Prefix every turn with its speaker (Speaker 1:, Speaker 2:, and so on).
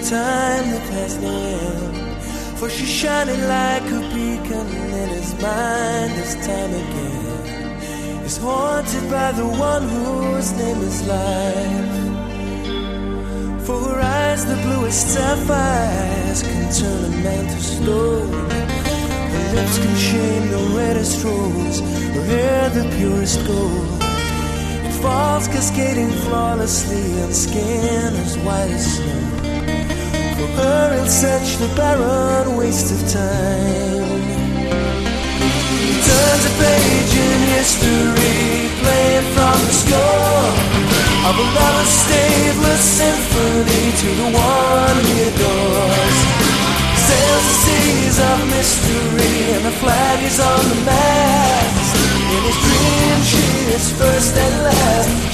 Speaker 1: time that has no end. For she's shining like a beacon in his mind this time again. He's haunted by the one whose name is life. For her eyes, the bluest sapphires can turn a man to stone. Her lips can shame the reddest rose, her hair the purest gold. It falls cascading flawlessly on skin as white as snow. For her he'll search the barren waste of time. He turns a page in history, playing from the score of a lover's staveless symphony to the one he adores. Sails the seas of mystery, and the flag is on the mast. In his dream she is first and last.